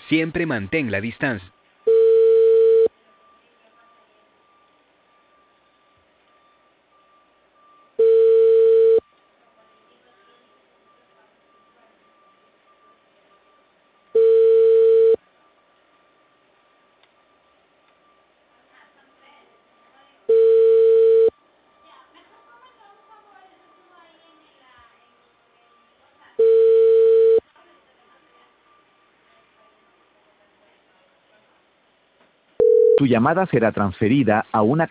Siempre mantén la distancia. Tu llamada será transferida a una